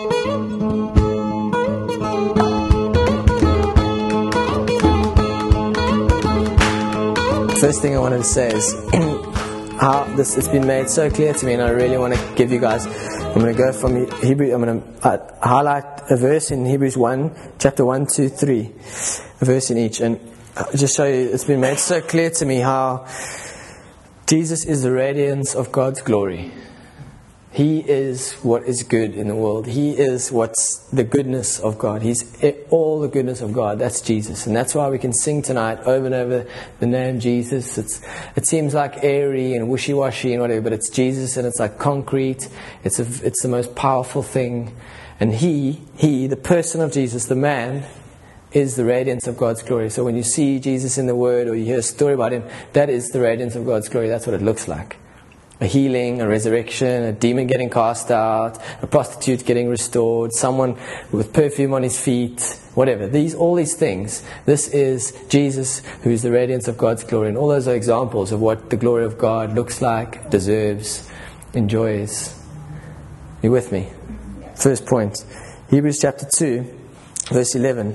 First thing I wanted to say is how this has been made so clear to me, and I really want to give you guys. I'm going to go from Hebrew. I'm going to highlight a verse in Hebrews 1, chapter 1, 2, 3, a verse in each, and just show you. It's been made so clear to me how Jesus is the radiance of God's glory. He is what is good in the world. He is what's the goodness of God. He's all the goodness of God. That's Jesus. And that's why we can sing tonight over and over the name Jesus. It seems like airy and wishy-washy and whatever, but it's Jesus, and it's like concrete. It's the most powerful thing. And He, the person of Jesus, the man, is the radiance of God's glory. So when you see Jesus in the Word or you hear a story about Him, that is the radiance of God's glory. That's what it looks like. A healing, a resurrection, a demon getting cast out, a prostitute getting restored, someone with perfume on his feet, whatever. All these things. This is Jesus, who is the radiance of God's glory. And all those are examples of what the glory of God looks like, deserves, enjoys. You with me? First point. Hebrews chapter 2, verse 11.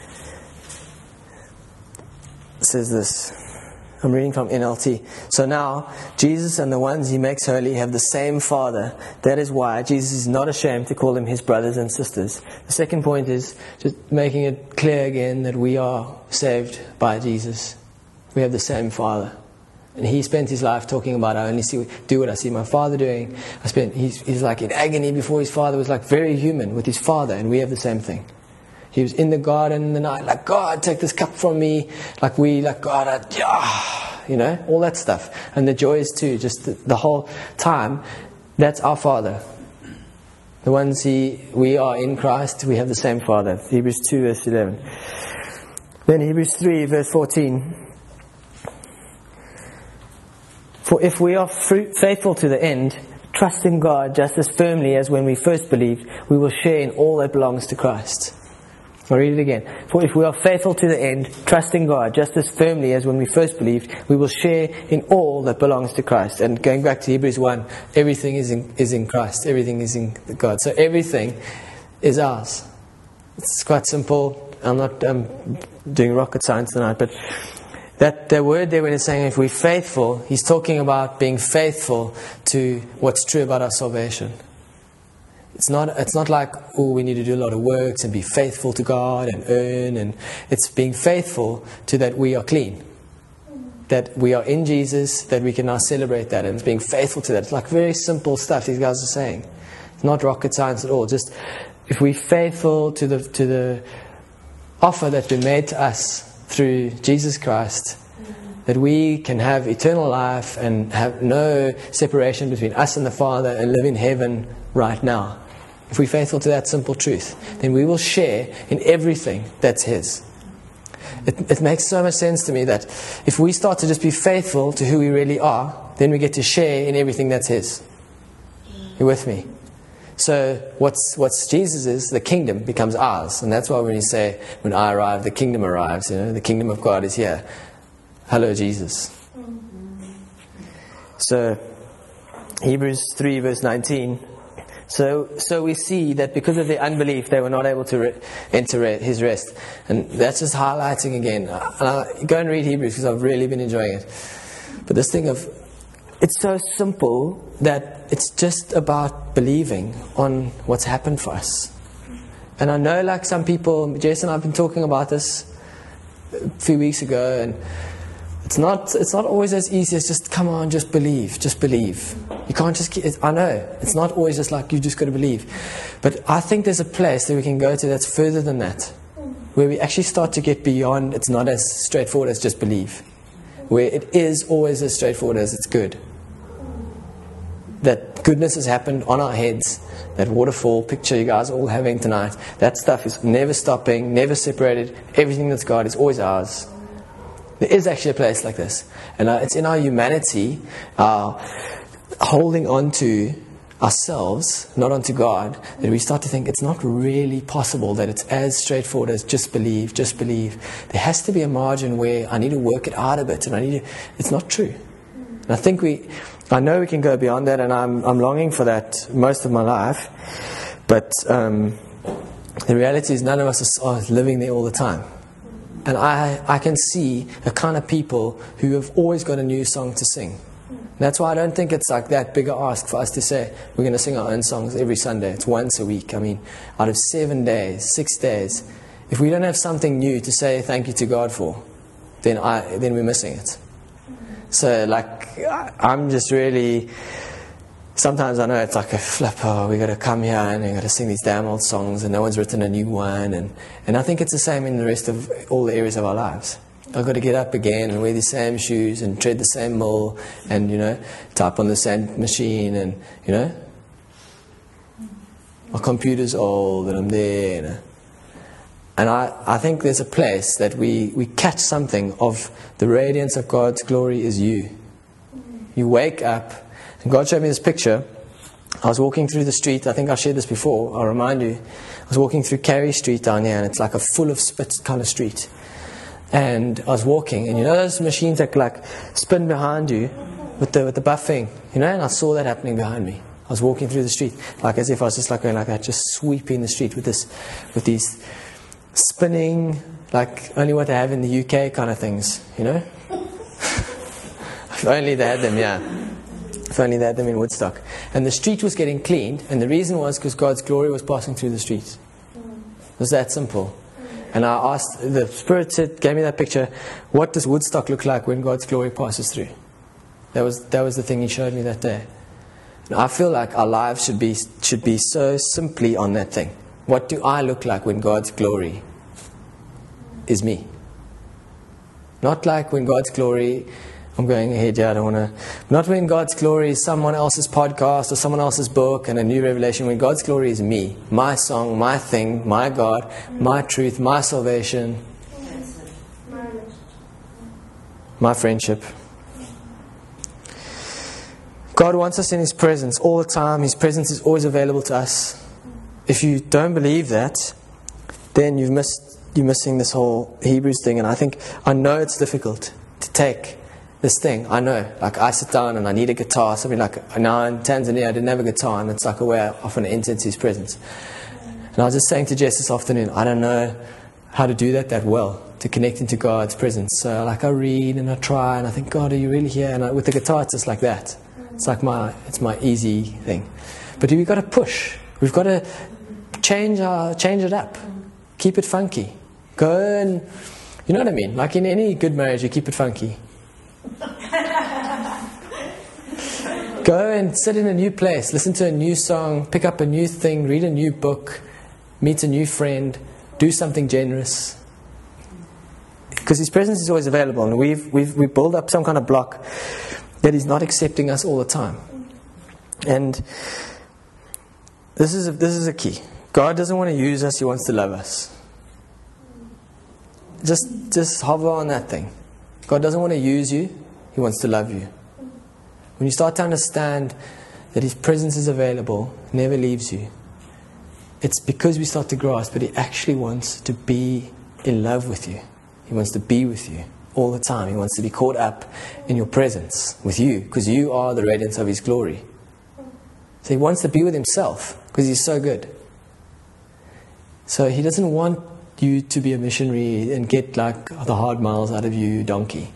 It says this. I'm reading from NLT. So now, Jesus and the ones He makes holy have the same Father. That is why Jesus is not ashamed to call them His brothers and sisters. The second point is just making it clear again that we are saved by Jesus. We have the same Father. And He spent His life talking about, I only do what I see my Father doing. He's like in agony before His Father, was like very human with His Father, and we have the same thing. He was in the garden in the night, like, God, take this cup from me. Like God, all that stuff. And the joys too, just the whole time. That's our Father. The ones we are in Christ, we have the same Father. Hebrews 2, verse 11. Then Hebrews 3, verse 14. For if we are faithful to the end, trusting God just as firmly as when we first believed, we will share in all that belongs to Christ. I'll read it again. For if we are faithful to the end, trusting God just as firmly as when we first believed, we will share in all that belongs to Christ. And going back to Hebrews 1, everything is in Christ. Everything is in God. So everything is ours. It's quite simple. I'm not doing rocket science tonight, but that word there when it's saying if we're faithful, He's talking about being faithful to what's true about our salvation. It's not like, we need to do a lot of works and be faithful to God and earn. And it's being faithful to that we are clean. That we are in Jesus, that we can now celebrate that. And it's being faithful to that. It's like very simple stuff these guys are saying. It's not rocket science at all. Just if we're faithful to the offer that's been made to us through Jesus Christ, that we can have eternal life and have no separation between us and the Father and live in heaven right now. If we're faithful to that simple truth, then we will share in everything that's His. It makes so much sense to me that if we start to just be faithful to who we really are, then we get to share in everything that's His. You with me? So what's Jesus' the kingdom becomes ours. And that's why when you say, when I arrive, the kingdom arrives. The kingdom of God is here. Hello, Jesus. So, Hebrews 3, verse 19. So we see that because of their unbelief, they were not able to enter His rest. And that's just highlighting again. Go and read Hebrews because I've really been enjoying it. But this thing of, it's so simple that it's just about believing on what's happened for us. And I know like some people, Jason and I have been talking about this a few weeks ago, and it's not always as easy as just, come on, just believe. You can't just I know, it's not always just like, you just got to believe. But I think there's a place that we can go to that's further than that. Where we actually start to get beyond, it's not as straightforward as just believe. Where it is always as straightforward as it's good. That goodness has happened on our heads. That waterfall picture you guys are all having tonight. That stuff is never stopping, never separated. Everything that's God is always ours. There is actually a place like this. And it's in our humanity, holding on to ourselves, not onto God, that we start to think it's not really possible that it's as straightforward as just believe. There has to be a margin where I need to work it out a bit, and it's not true. And I know we can go beyond that, and I'm longing for that most of my life. But the reality is none of us are living there all the time. And I can see a kind of people who have always got a new song to sing. That's why I don't think it's like that big a ask for us to say we're going to sing our own songs every Sunday. It's once a week. I mean, out of 7 days, 6 days, if we don't have something new to say thank you to God for, then we're missing it. So like, I'm just really, sometimes I know it's like a flip, we got to come here and we got to sing these damn old songs and no one's written a new one. And I think it's the same in the rest of all the areas of our lives. I've got to get up again and wear the same shoes and tread the same mill and, type on the same machine and, my computer's old and I'm there, And I think there's a place that we catch something of the radiance of God's glory is you. You wake up, and God showed me this picture. I was walking through the street, I think I've shared this before, I'll remind you. I was walking through Carey Street down here, and it's like a full of spit kind of street. And I was walking, and those machines that like spin behind you with the buffing, and I saw that happening behind me. I was walking through the street, like as if I was just like going like that, just sweeping the street with these spinning, like only what they have in the UK kind of things, If only they had them, yeah. If only they had them in Woodstock. And the street was getting cleaned, and the reason was because God's glory was passing through the street. It was that simple. And I asked, the Spirit gave me that picture, what does Woodstock look like when God's glory passes through? That was the thing He showed me that day. And I feel like our lives should be so simply on that thing. What do I look like when God's glory is me? Not like when God's glory, I'm going ahead, I don't want to. Not when God's glory is someone else's podcast or someone else's book and a new revelation. When God's glory is me, my song, my thing, my God, my truth, my salvation, my friendship. God wants us in His presence all the time. His presence is always available to us. If you don't believe that, then you're missing this whole Hebrews thing. And I know it's difficult to take this thing. I know, like I sit down and I need a guitar. Something like now in Tanzania I didn't have a guitar, and it's like a way I often enter into His presence. And I was just saying to Jess this afternoon, I don't know how to do that well, to connect into God's presence. So like I read and I try and I think, God, are you really here? And with the guitar it's just like that. It's like it's my easy thing. But we've got to push. We've got to change it up. Keep it funky. Go and, you know what I mean? Like in any good marriage, you keep it funky. Go and sit in a new place, listen to a new song, pick up a new thing, read a new book, meet a new friend, do something generous. Because His presence is always available, and we build up some kind of block that He's not accepting us all the time. And this is a key. God doesn't want to use us, He wants to love us. Just hover on that thing. God doesn't want to use you, He wants to love you. When you start to understand that His presence is available, never leaves you, it's because we start to grasp that He actually wants to be in love with you. He wants to be with you all the time. He wants to be caught up in your presence with you, because you are the radiance of His glory. So He wants to be with Himself because He's so good. So He doesn't want you to be a missionary and get like the hard miles out of you, donkey.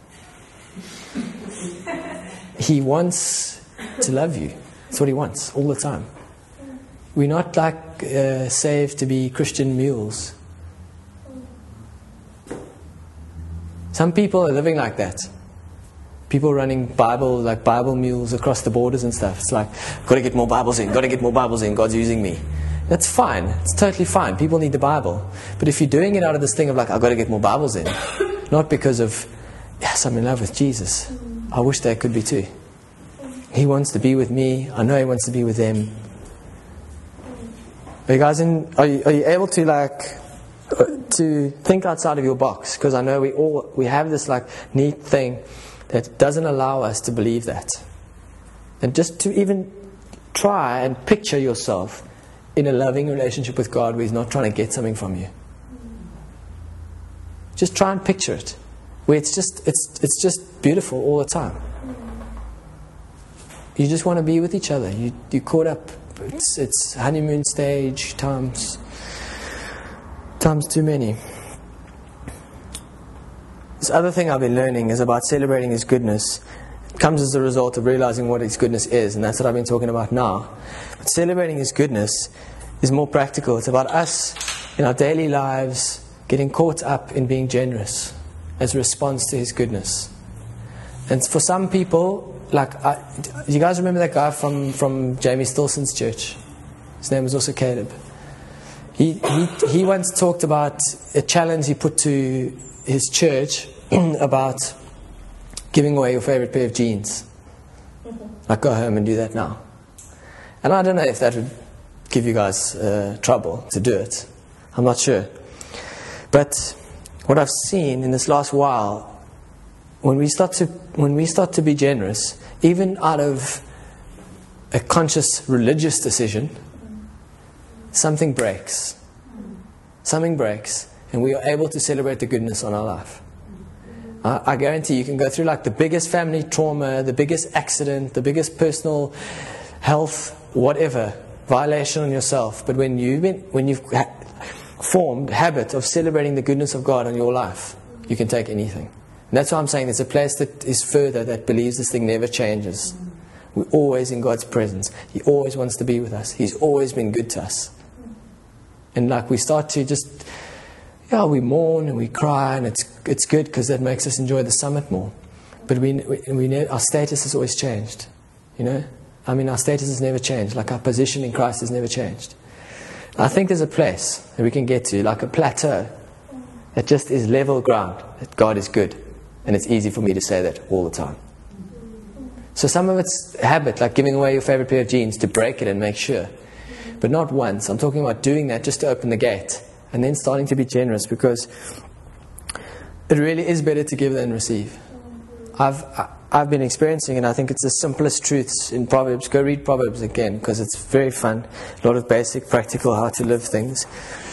He wants to love you. That's what He wants all the time. We're not like saved to be Christian mules. Some people are living like that. People running Bible mules across the borders and stuff. It's like, got to get more Bibles in, God's using me. That's fine. It's totally fine. People need the Bible. But if you're doing it out of this thing of like, I've got to get more Bibles in, not because of, yes, I'm in love with Jesus. I wish they could be too. He wants to be with me. I know He wants to be with them. Are you guys are you able to think outside of your box? Because I know we have this like neat thing that doesn't allow us to believe that. And just to even try and picture yourself in a loving relationship with God where He's not trying to get something from you. Just try and picture it. Where it's just beautiful all the time. You just want to be with each other. You're caught up It's honeymoon stage times too many. This other thing I've been learning is about celebrating His goodness. It comes as a result of realizing what His goodness is, and that's what I've been talking about now. But celebrating His goodness is more practical. It's about us in our daily lives getting caught up in being generous as a response to His goodness. And for some people, you guys remember that guy from Jamie Stilson's church? His name was also Caleb. He once talked about a challenge he put to his church about giving away your favorite pair of jeans. Like, go home and do that now. And I don't know if that would give you guys trouble to do it. I'm not sure. But what I've seen in this last while, when we start to be generous, even out of a conscious religious decision, something breaks. Something breaks. And we are able to celebrate the goodness on our life. I guarantee you can go through like the biggest family trauma, the biggest accident, the biggest personal health, whatever, violation on yourself. But when you've formed a habit of celebrating the goodness of God on your life, you can take anything. And that's why I'm saying there's a place that is further that believes this thing never changes. We're always in God's presence. He always wants to be with us. He's always been good to us. And like we start to just... we mourn and we cry, and it's good because that makes us enjoy the summit more. But we know our status has always changed. Our status has never changed. Like our position in Christ has never changed. I think there's a place that we can get to, like a plateau, that just is level ground, that God is good. And it's easy for me to say that all the time. So some of it's habit, like giving away your favorite pair of jeans to break it and make sure. But not once. I'm talking about doing that just to open the gate. And then starting to be generous, because it really is better to give than receive. I've been experiencing, and I think it's the simplest truths in Proverbs. Go read Proverbs again, because it's very fun. A lot of basic, practical, how to live things.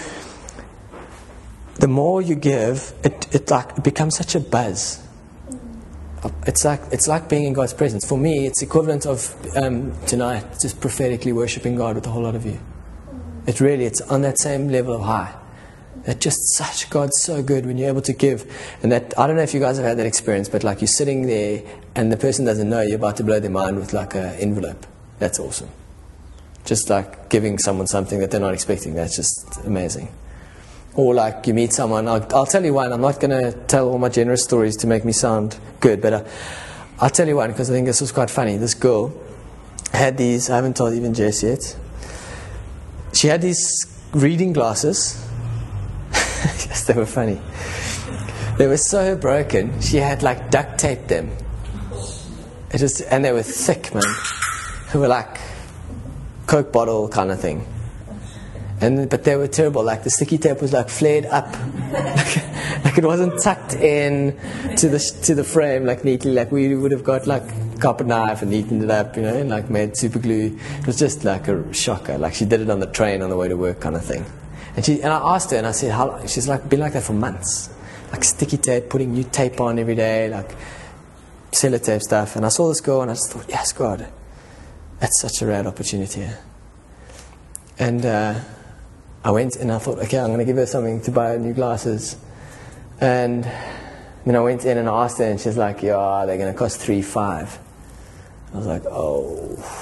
The more you give, it becomes such a buzz. It's like being in God's presence. For me, it's equivalent of tonight, just prophetically worshiping God with a whole lot of you. It's on that same level of high. That just God's so good when you're able to give. And that, I don't know if you guys have had that experience, but like you're sitting there and the person doesn't know you're about to blow their mind with like an envelope. That's awesome. Just like giving someone something that they're not expecting. That's just amazing. Or like you meet someone, I'll tell you one. I'm not going to tell all my generous stories to make me sound good, but I'll tell you one because I think this was quite funny. This girl had these, I haven't told even Jess yet. She had these reading glasses. Yes, they were funny. They were so broken, she had like duct taped them. And they were thick, man. They were like Coke bottle kind of thing. But they were terrible. Like the sticky tape was like flared up. Like it wasn't tucked in to the frame like neatly. Like we would have got like a carpet knife and neatened it up, and like made super glue. It was just like a shocker. Like she did it on the train on the way to work kind of thing. And I asked her and I said, how long? She's like been like that for months. Like sticky tape, putting new tape on every day, like sellotape stuff. And I saw this girl and I just thought, yes, God, that's such a rad opportunity. And I went and I thought, okay, I'm going to give her something to buy new glasses. And then I went in and I asked her, and she's like, yeah, they're going to cost $3,500. I was like, oh.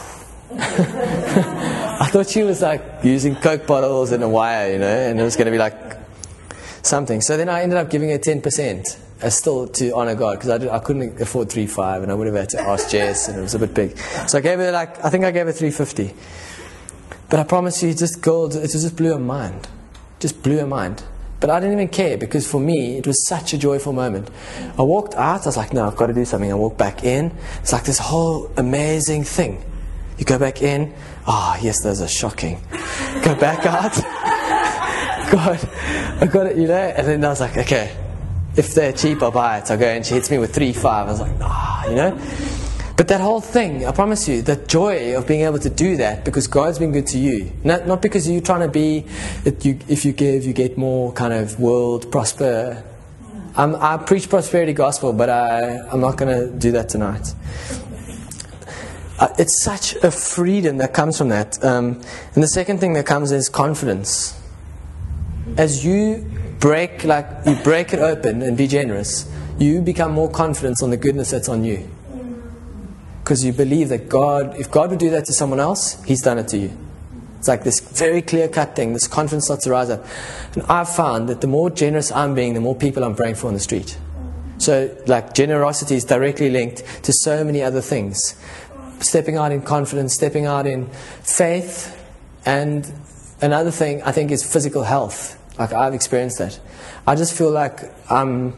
I thought she was like using Coke bottles and a wire, and it was going to be like something. So then I ended up giving her 10%, still to honor God, because I couldn't afford $3,500, and I would have had to ask Jess, and it was a bit big. So I gave her I think I gave her $350. But I promise you, it just blew her mind. Just blew her mind. But I didn't even care, because for me, it was such a joyful moment. I walked out, I was like, no, I've got to do something. I walked back in. It's like this whole amazing thing. You go back in, yes, those are shocking. Go back out. God, I got it, and then I was like, okay, if they're cheap, I'll buy it. I'll go, and she hits me with $3,500. I was like, But that whole thing, I promise you, the joy of being able to do that because God's been good to you. Not because you're trying to be, if you give, you get more kind of world prosper. I preach prosperity gospel, but I'm not going to do that tonight. it's such a freedom that comes from that. And the second thing that comes is confidence. As you break it open and be generous, you become more confident on the goodness that's on you. Because you believe that if God would do that to someone else, He's done it to you. It's like this very clear-cut thing. This confidence starts to rise up. And I've found that the more generous I'm being, the more people I'm praying for on the street. So, generosity is directly linked to so many other things. Stepping out in confidence, stepping out in faith, and another thing I think is physical health. I've experienced that. I just feel like I'm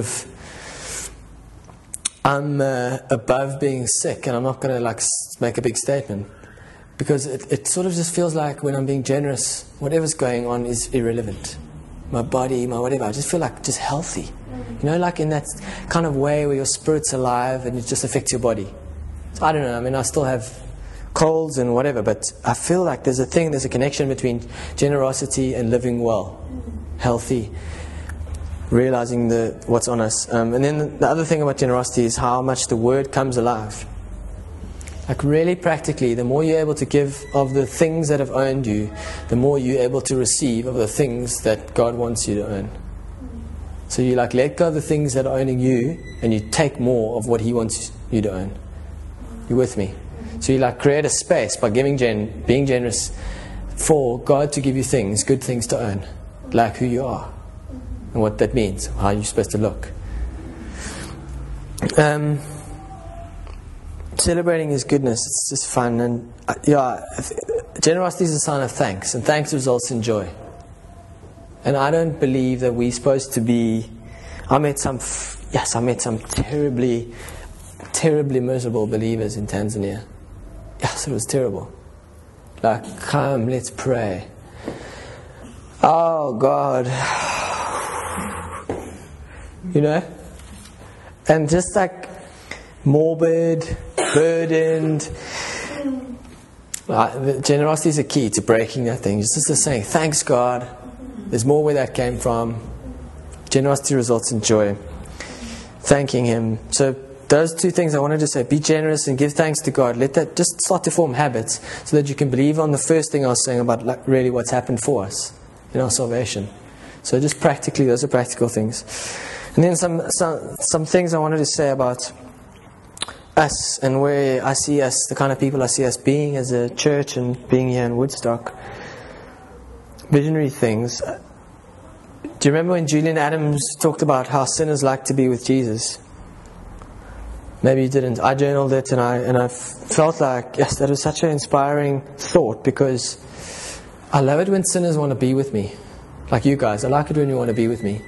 above being sick, and I'm not going to make a big statement, because it sort of just feels like when I'm being generous, whatever's going on is irrelevant. My body, my whatever, I just feel like just healthy. In that kind of way where your spirit's alive and it just affects your body. So I don't know, I still have colds and whatever, but I feel like there's a connection between generosity and living well, healthy, realizing what's on us. And then the other thing about generosity is how much the word comes alive. Really practically, the more you're able to give of the things that have owned you, the more you're able to receive of the things that God wants you to own. So you let go of the things that are owning you, and you take more of what He wants you to own. You with me? So you create a space by being generous for God to give you things, good things to own, like who you are and what that means, how you're supposed to look. Celebrating His goodness, it's just fun, and generosity is a sign of thanks, and thanks results in joy. And I don't believe that we're supposed to be. I met some terribly miserable believers in Tanzania. Yes, it was terrible. Come, let's pray. Oh God, and just morbid, burdened. Generosity is a key to breaking that thing. It's just saying, thanks God. There's more where that came from. Generosity results in joy. Thanking Him. So those two things I wanted to say. Be generous and give thanks to God. Let that just start to form habits so that you can believe on the first thing I was saying about really what's happened for us in our salvation. So just practically, those are practical things. And then some things I wanted to say about us and where I see us, the kind of people I see us being as a church and being here in Woodstock. Visionary things. Do you remember when Julian Adams talked about how sinners like to be with Jesus? Maybe you didn't. I journaled it, and I felt like, yes, that was such an inspiring thought, because I love it when sinners want to be with me, like you guys. I like it when you want to be with me,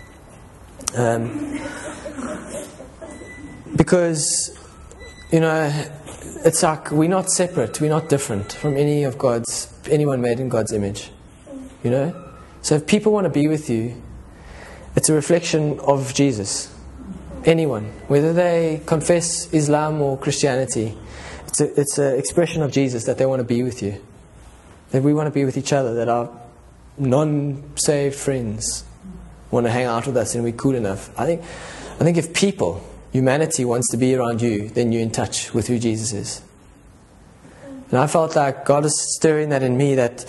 because it's like we're not separate, we're not different from anyone made in God's image. So if people want to be with you, it's a reflection of Jesus. Anyone, whether they confess Islam or Christianity, it's an expression of Jesus that they want to be with you. That we want to be with each other, that our non-saved friends want to hang out with us and we're cool enough. I think if humanity wants to be around you, then you're in touch with who Jesus is. And I felt like God is stirring that in me, that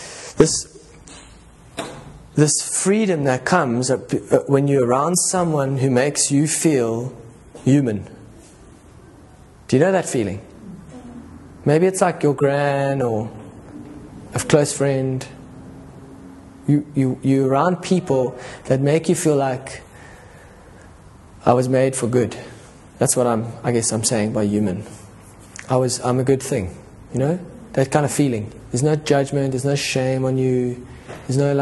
this freedom that comes when you're around someone who makes you feel human. Do you know that feeling? Maybe it's like your gran or a close friend. You're around people that make you feel like I was made for good. That's what I guess I'm saying by human. I'm a good thing. That kind of feeling. There's no judgment, there's no shame on you. There's no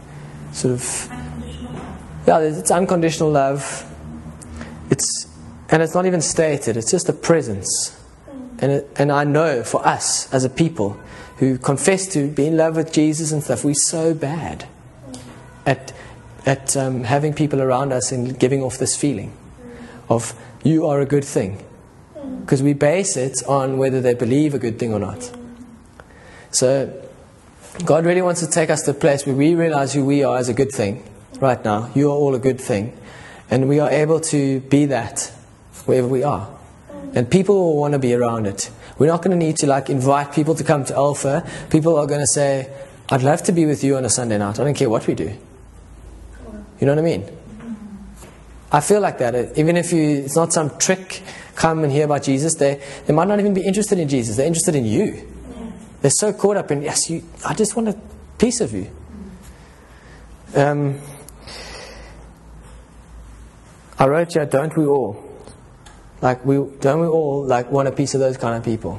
it's unconditional love. And it's not even stated, it's just a presence. And I know for us as a people who confess to be in love with Jesus and stuff, we're so bad at having people around us and giving off this feeling of you are a good thing, because we base it on whether they believe a good thing or not. So God really wants to take us to a place where we realize who we are as a good thing right now. You are all a good thing, and we are able to be that wherever we are, and people will want to be around it. We're not going to need to like invite people to come to Alpha. People are going to say, I'd love to be with you on a Sunday night. I don't care what we do. You know what I mean? I feel like that. Even if it's not some trick, come and hear about Jesus, they might not even be interested in Jesus. They're interested in you. They're so caught up in, yes, I just want a piece of you. I wrote here, don't we all? Don't we all want a piece of those kind of people?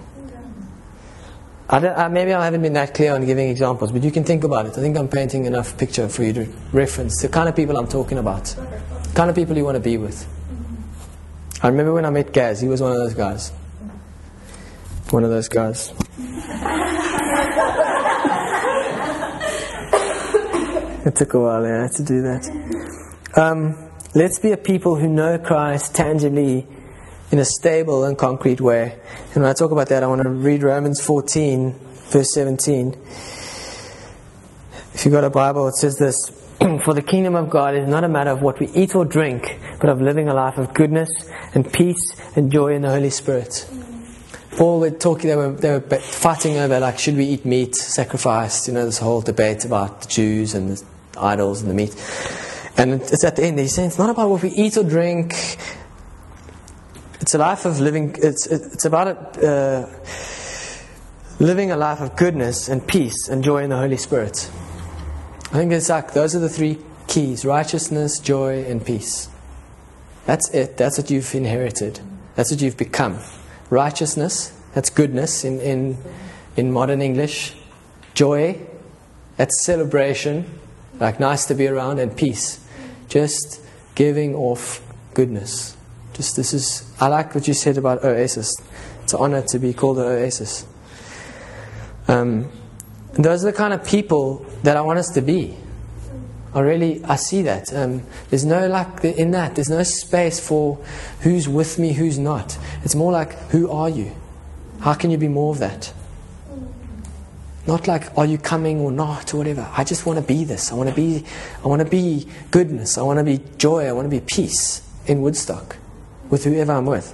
Maybe I haven't been that clear on giving examples, but you can think about it. I think I'm painting enough picture for you to reference the kind of people I'm talking about. The kind of people you want to be with. I remember when I met Gaz, he was one of those guys. One of those guys. It took a while to do that. Let's be a people who know Christ tangibly in a stable and concrete way. And when I talk about that, I want to read Romans 14, verse 17. If you've got a Bible, it says this: For the kingdom of God is not a matter of what we eat or drink, but of living a life of goodness and peace and joy in the Holy Spirit. Paul were talking, they were fighting over, like, should we eat meat sacrificed? This whole debate about the Jews and the idols and the meat. And it's at the end, he's saying it's not about what we eat or drink. It's a life of living. It's about living a life of goodness and peace and joy in the Holy Spirit. I think it's like those are the three keys: righteousness, joy, and peace. That's it. That's what you've inherited. That's what you've become. Righteousness, that's goodness in modern English. Joy, that's celebration, like nice to be around, and peace, just giving off goodness. I like what you said about Oasis. It's an honor to be called an Oasis. And those are the kind of people that I want us to be. I see that. There's no there's no space for who's with me, who's not. It's more like, who are you? How can you be more of that? Not like, are you coming or not or whatever. I just want to be this. I want to be goodness. I want to be joy. I want to be peace in Woodstock with whoever I'm with.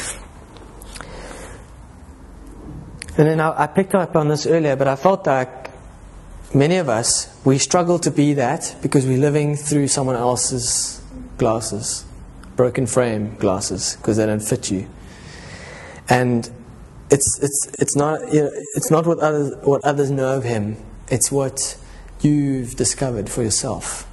And then I picked up on this earlier, but I felt like many of us, we struggle to be that because we're living through someone else's glasses, broken frame glasses, because they don't fit you. And it's not what others know of him. It's what you've discovered for yourself.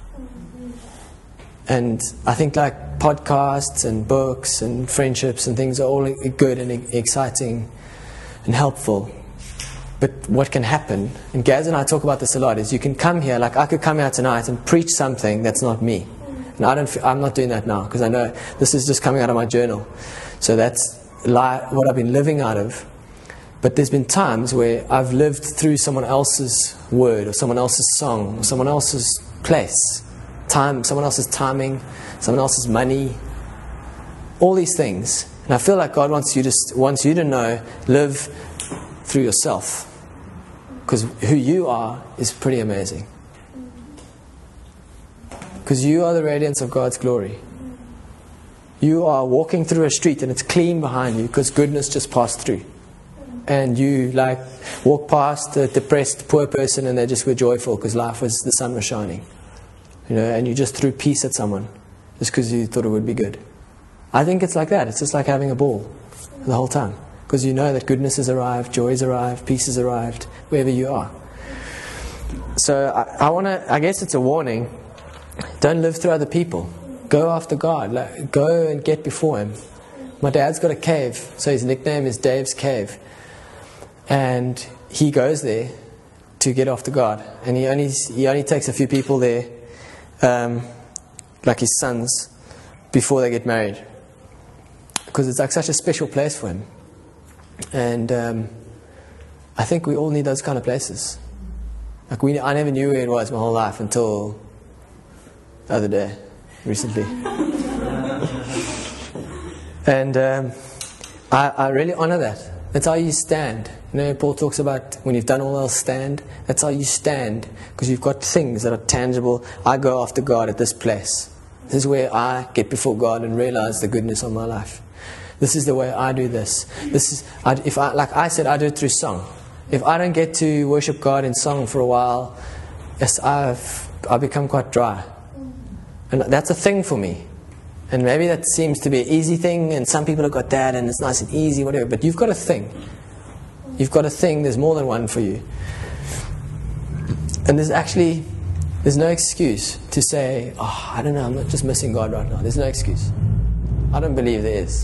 And I think like podcasts and books and friendships and things are all good and exciting and helpful. But what can happen, and Gaz and I talk about this a lot, is you can come here, like I could come here tonight and preach something that's not me. And I'm not doing that now, because I know this is just coming out of my journal. So that's what I've been living out of. But there's been times where I've lived through someone else's word, or someone else's song, or someone else's place, someone else's timing, someone else's money, all these things. And I feel like God wants you to know, live through yourself. Because who you are is pretty amazing. Because you are the radiance of God's glory. You are walking through a street and it's clean behind you because goodness just passed through. And you walk past a depressed poor person and they just were joyful because the sun was shining. And you just threw peace at someone just because you thought it would be good. I think it's like that. It's just like having a ball the whole time. Because you know that goodness has arrived, joy has arrived, peace has arrived, wherever you are. So I guess it's a warning. Don't live through other people. Go after God. Go and get before Him. My dad's got a cave, so his nickname is Dave's Cave. And he goes there to get after God. And he only takes a few people there, like his sons, before they get married. Because it's like such a special place for him. And I think we all need those kind of places. I never knew where it was my whole life until the other day, recently. And I really honor that. That's how you stand. Paul talks about when you've done all else, stand. That's how you stand, because you've got things that are tangible. I go after God at this place. This is where I get before God and realize the goodness of my life. This is the way I do this. Like I said, I do it through song. If I don't get to worship God in song for a while, I become quite dry. And that's a thing for me. And maybe that seems to be an easy thing, and some people have got that, and it's nice and easy, whatever. But you've got a thing. You've got a thing. There's more than one for you. And there's no excuse to say, oh, I don't know, I'm just missing God right now. There's no excuse. I don't believe there is.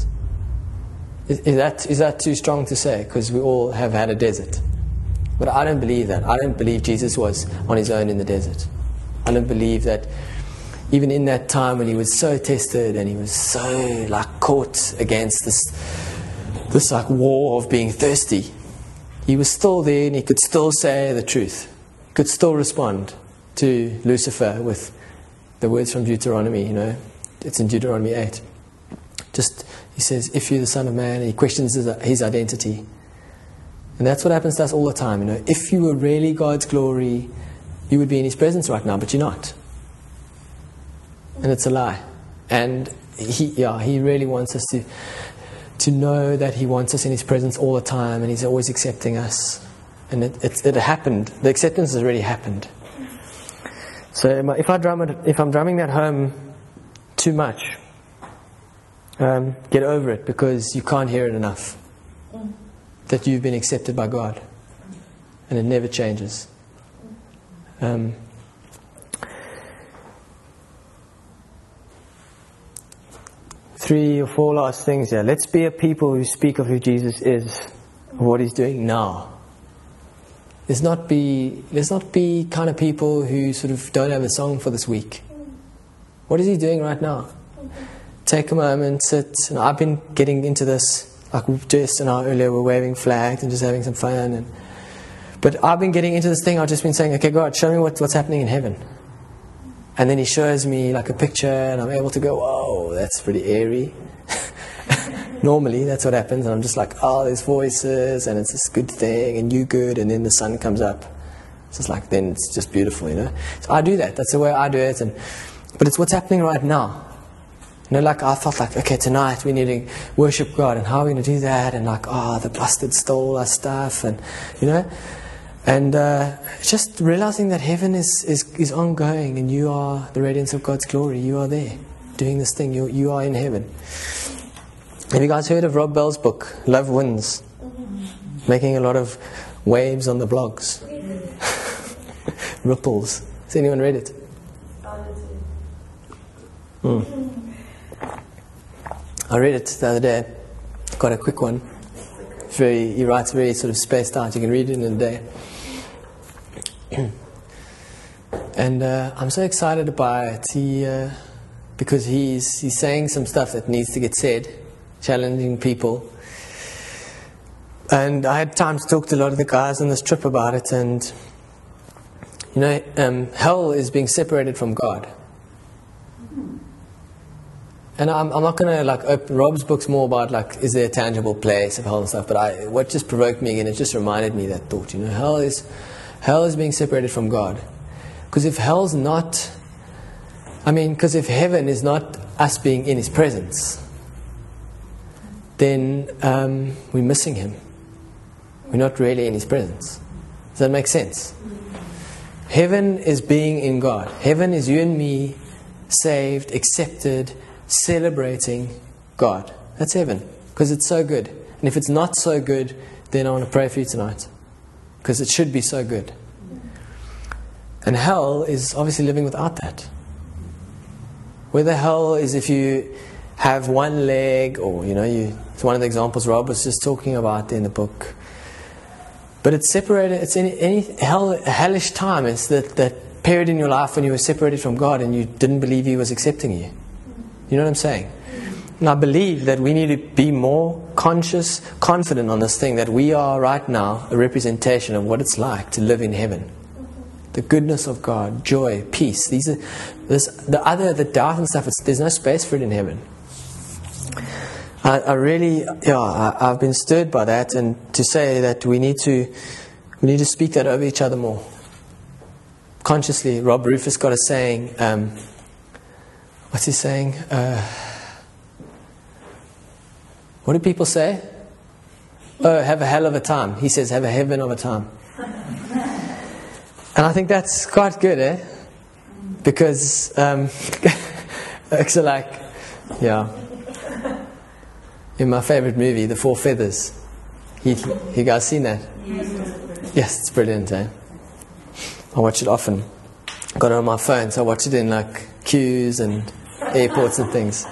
Is that too strong to say? Because we all have had a desert. But I don't believe that. I don't believe Jesus was on his own in the desert. I don't believe that even in that time when he was so tested and he was so like caught against this like war of being thirsty, he was still there and he could still say the truth. He could still respond to Lucifer with the words from Deuteronomy, it's in Deuteronomy 8. He says, if you're the Son of Man, and he questions his identity. And that's what happens to us all the time, If you were really God's glory, you would be in his presence right now, but you're not. And it's a lie. And he really wants us to know that he wants us in his presence all the time, and he's always accepting us. And it happened. The acceptance has already happened. So if I'm drumming that home too much, get over it, because you can't hear it enough. That you've been accepted by God, and it never changes. 3 or 4 last things here. Let's be a people who speak of who Jesus is, of what he's doing now. Let's not be kind of people who sort of don't have a song for this week. What is he doing right now? Take a moment, sit. And I've been getting into this, like Jess and I earlier were waving flags and just having some fun. But I've been getting into this thing. I've just been saying, okay, God, show me what's happening in heaven. And then he shows me like a picture, and I'm able to go, whoa, that's pretty airy. Normally, that's what happens. And I'm just like, oh, there's voices, and it's this good thing, and you good, and then the sun comes up. It's just like, then it's just beautiful, So I do that. That's the way I do it. But it's what's happening right now. Like I felt like, okay, tonight we need to worship God, and how are we going to do that? And like, the bastard stole our stuff, and And just realizing that heaven is ongoing, and you are the radiance of God's glory. You are there doing this thing. You are in heaven. Have you guys heard of Rob Bell's book, Love Wins? Making a lot of waves on the blogs. Ripples. Has anyone read it? I read it the other day. Got a quick one. He writes very sort of spaced out. You can read it in a day. And I'm so excited about it. Because he's saying some stuff that needs to get said, challenging people. And I had time to talk to a lot of the guys on this trip about it. And hell is being separated from God. And I'm not going to open Rob's book's more about is there a tangible place of hell and stuff. But what just provoked me again, it just reminded me that thought. Hell is being separated from God. Because if hell's not, because if heaven is not us being in His presence, then we're missing Him. We're not really in His presence. Does that make sense? Heaven is being in God. Heaven is you and me, saved, accepted, celebrating God. That's heaven, because it's so good. And if it's not so good, then I want to pray for you tonight, because it should be so good. And hell is obviously living without that. Whether hell is if you have one leg, or it's one of the examples Rob was just talking about in the book. But it's separated. It's in any hellish time. It's that period in your life when you were separated from God and you didn't believe He was accepting you. You know what I'm saying? And I believe that we need to be more conscious, confident on this thing, that we are right now a representation of what it's like to live in heaven. The goodness of God, joy, peace. The doubt and stuff, there's no space for it in heaven. I've been stirred by that, and to say that we need to speak that over each other more. Consciously, Rob Rufus got a saying, what's he saying? What do people say? Oh, have a hell of a time. He says, have a heaven of a time. And I think that's quite good, eh? Because, it's like, yeah. In my favorite movie, The Four Feathers. You guys seen that? Yes, it's brilliant, eh? I watch it often. Got it on my phone, so I watch it in like queues and airports and things.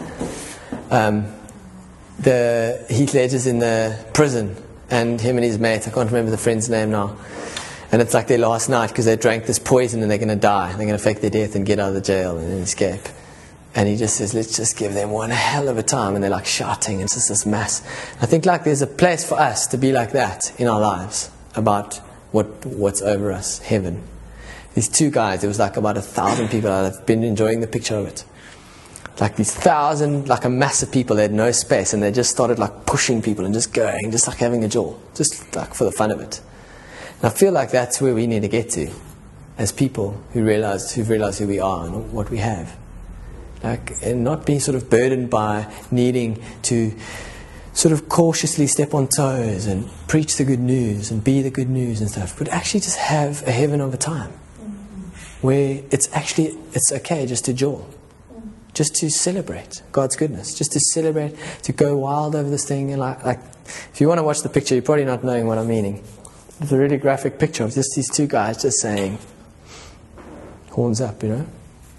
The Heath Ledger's in the prison, and him and his mate, I can't remember the friend's name now, and it's like their last night because they drank this poison and they're going to die. They're going to fake their death and get out of the jail and escape. And he just says, let's just give them one hell of a time. And they're like shouting. It's just this mass. I think like there's a place for us to be like that in our lives about what's over us, heaven. These two guys, there was like about 1,000 people. I've been enjoying the picture of it. Like these 1,000, like a mass of people. They had no space, and they just started like pushing people and just going, just like having a jaw, just like for the fun of it. And I feel like that's where we need to get to, as people who've realized who we are and what we have. Like, and not being sort of burdened by needing to sort of cautiously step on toes and preach the good news and be the good news and stuff, but actually just have a heaven of a time where it's okay just to jaw, just to celebrate God's goodness, just to celebrate, to go wild over this thing. And like if you want to watch the picture, you're probably not knowing what I'm meaning. It's a really graphic picture of just these two guys just saying, horns up, you know.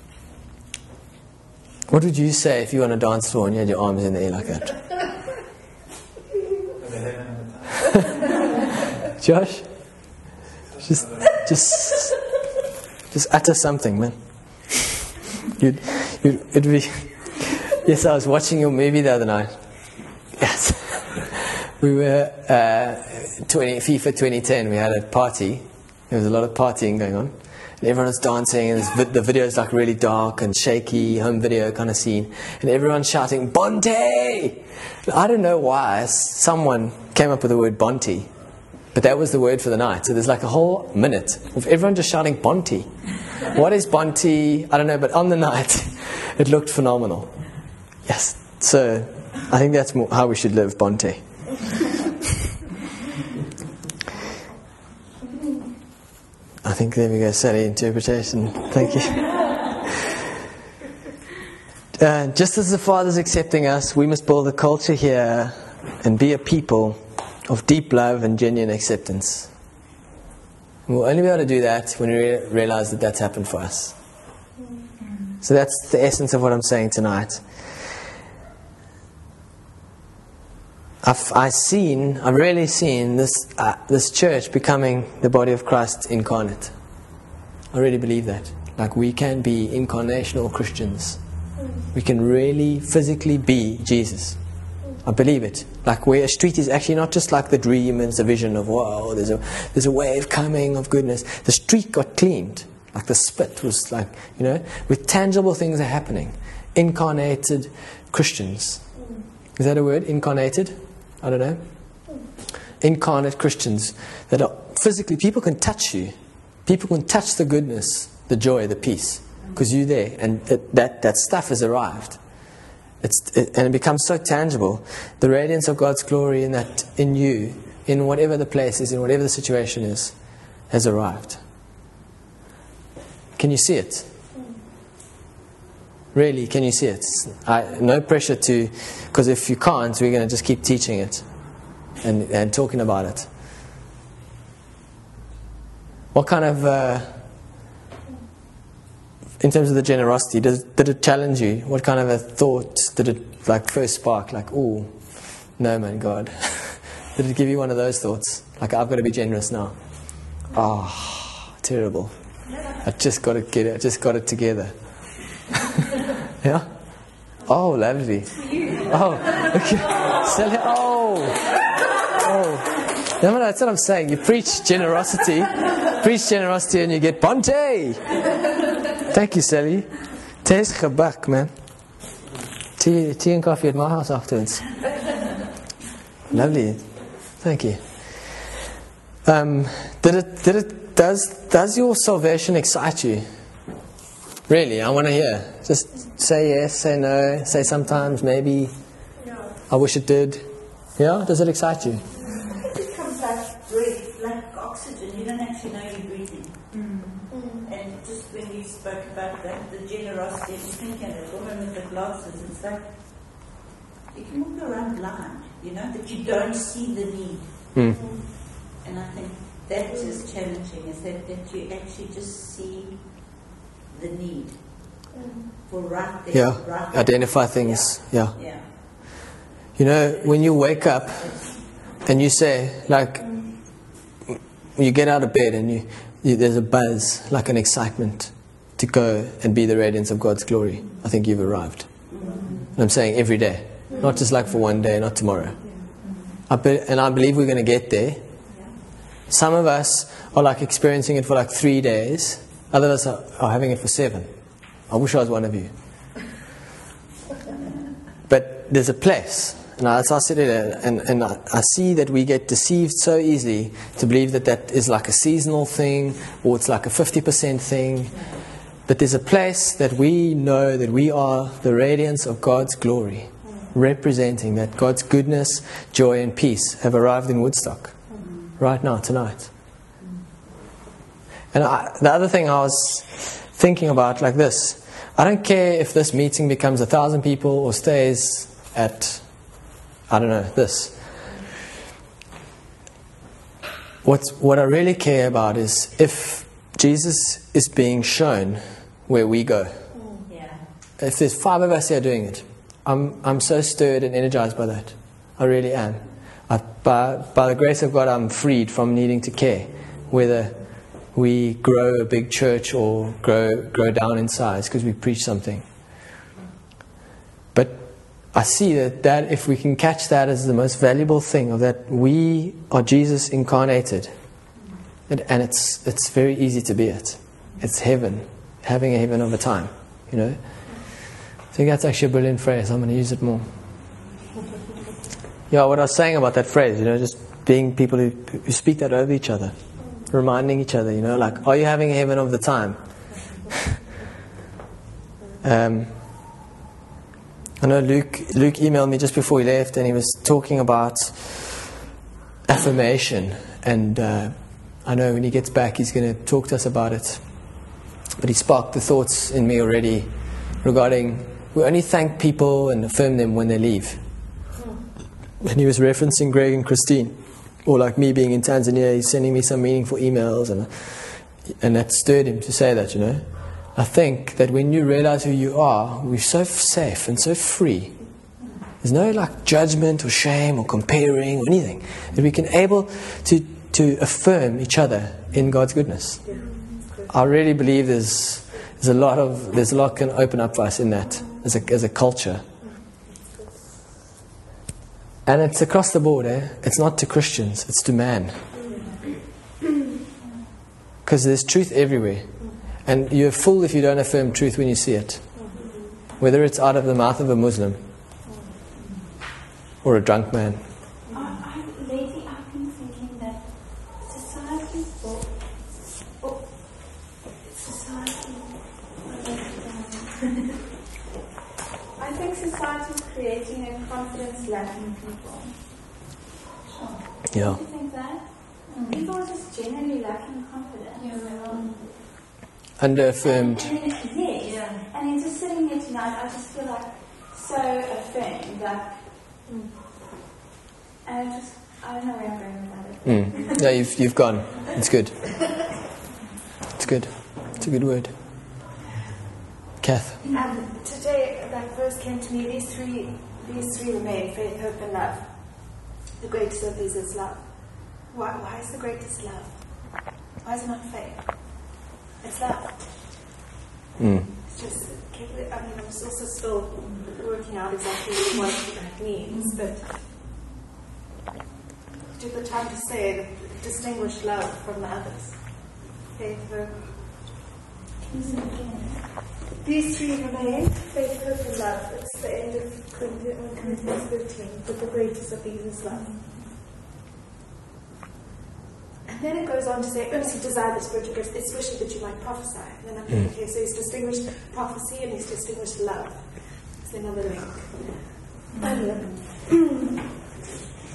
What would you say if you were on a dance floor and you had your arms in the air like that? Josh? Just utter something, man. It'd be... Yes, I was watching your movie the other night. Yes. We were... FIFA 2010, we had a party. There was a lot of partying going on. And everyone was dancing, and the video is like really dark and shaky, home video kind of scene. And everyone's shouting, Bonte! I don't know why someone came up with the word Bonte. But that was the word for the night. So there's like a whole minute of everyone just shouting Bonte. What is Bonte? I don't know, but on the night, it looked phenomenal. Yes. So I think that's how we should live, Bonte. I think there we go, Sally, interpretation. Thank you. Just as the Father's accepting us, we must build a culture here and be a people of deep love and genuine acceptance. And we'll only be able to do that when we realize that that's happened for us. So that's the essence of what I'm saying tonight. I've really seen this church becoming the body of Christ incarnate. I really believe that. Like, we can be incarnational Christians. We can really physically be Jesus. I believe it. Like, where a street is actually not just like the dream and the vision of, whoa, there's a wave coming of goodness. The street got cleaned. Like the spit was like, with tangible things are happening. Incarnated Christians. Is that a word? Incarnated? I don't know. Incarnate Christians that are physically, people can touch you. People can touch the goodness, the joy, the peace, because you're there, and that stuff has arrived. And it becomes so tangible. The radiance of God's glory in you, in whatever the place is, in whatever the situation is, has arrived. Can you see it? Really, can you see it? No pressure to, because if you can't, we're going to just keep teaching it and talking about it. What kind of, in terms of the generosity, did it challenge you? What kind of a thought did it first spark? Like, oh, no man, God. Did it give you one of those thoughts? Like, I've got to be generous now. Oh, terrible. I just got to get it. I just got it together. Yeah? Oh, lovely. Oh, okay. Oh. No, that's what I'm saying. You preach generosity and you get Bonte. Thank you, Sally. Taste gebak, man. Tea and coffee at my house afterwards. Lovely. Thank you. Does your salvation excite you? Really, I want to hear. Just say yes, say no, say sometimes, maybe. No. I wish it did. Yeah? Does it excite you? It just comes like breath, like oxygen. You don't actually know you're breathing. And just when you spoke about that, the generosity, and you think of the woman with the glasses, it's like you can walk around blind, that you don't see the need. And I think that is challenging, is that you actually just see the need for right there. Yeah, right there. identify things. Yeah. Yeah. When you wake up and you say, like, you get out of bed and there's a buzz, like an excitement to go and be the radiance of God's glory. I think you've arrived. And I'm saying every day, not just like for one day, not tomorrow. And I believe we're going to get there. Some of us are like experiencing it for like 3 days. Others are having it for 7. I wish I was one of you. But there's a place. And as I said it, and I see that we get deceived so easily to believe that is like a seasonal thing, or it's like a 50% thing. But there's a place that we know that we are the radiance of God's glory, representing that God's goodness, joy and peace have arrived in Woodstock right now, tonight. And the other thing I was thinking about like this, I don't care if this meeting becomes 1,000 people or stays at, I don't know, this. What I really care about is if Jesus is being shown where we go. If there's 5 of us here doing it, I'm so stirred and energized by that. I really am. By the grace of God, I'm freed from needing to care whether we grow a big church or grow down in size because we preach something. But I see that if we can catch that as the most valuable thing, of that we are Jesus incarnated, and it's very easy to be it. It's heaven, having a heaven over time, I think that's actually a brilliant phrase. I'm going to use it more. Yeah, what I was saying about that phrase, just being people who speak that over each other, reminding each other, like, are you having a heaven of the time? I know Luke emailed me just before he left, and he was talking about affirmation, and I know when he gets back he's going to talk to us about it. But he sparked the thoughts in me already regarding, we only thank people and affirm them when they leave. And he was referencing Greg and Christine, or like me being in Tanzania, he's sending me some meaningful emails, and that stirred him to say that, I think that when you realize who you are, we're so safe and so free. There's no like judgment or shame or comparing or anything. That we can able to affirm each other in God's goodness. I really believe there's a lot can open up for us in that as a culture. And it's across the board, It's not to Christians, it's to man. Because there's truth everywhere. And you're a fool if you don't affirm truth when you see it. Whether it's out of the mouth of a Muslim or a drunk man. Lately I've been thinking that society I think society is creating a confidence-lacking people. Yeah. Do you think that? People are just generally lacking confidence. Under-affirmed. Yes. And then just sitting here tonight, I just feel like so affirmed. And I don't know where I'm going with that. No, you've gone. It's good. It's good. It's a good word. Kath. Today, that verse came to me. These three remain: faith, hope, and love. The greatest of these is love. Why is the greatest love? Why is it not faith? It's love. It's just. I'm also still working out exactly what that means, but took the time to say that distinguish love from the others. Faith, hope. These three remain: faith, hope, and love. It's the end of Corinthians 13. But the greatest of these is love. And then it goes on to say, earnestly desire the spiritual gifts, especially that you might prophesy. And then I think, okay, so he's distinguished prophecy and he's distinguished love. It's another link.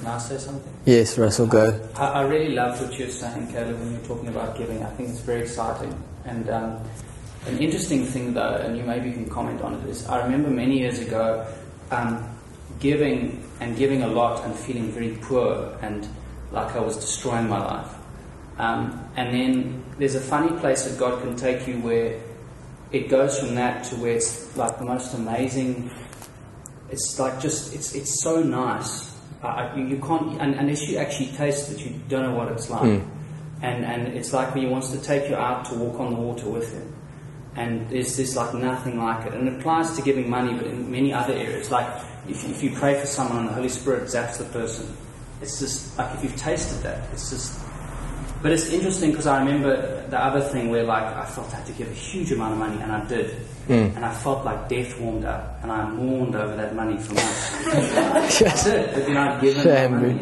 Can I say something? Yes, Russell, go. I really love what you're saying, Caleb, when you're talking about giving. I think it's very exciting. And an interesting thing, though, and you maybe can comment on it, is I remember many years ago giving a lot and feeling very poor and like I was destroying my life. And then there's a funny place that God can take you where it goes from that to where it's like the most amazing. It's like it's so nice. You can't, unless you actually taste it, you don't know what it's like. And it's like when He wants to take you out to walk on the water with Him. And there's this like nothing like it. And it applies to giving money, but in many other areas. Like if you pray for someone and the Holy Spirit zaps the person, it's just like if you've tasted that, it's just. But it's interesting because I remember the other thing where like I felt I had to give a huge amount of money, and I did. And I felt like death warmed up, and I mourned over that money for months. I did, but then I'd given that money.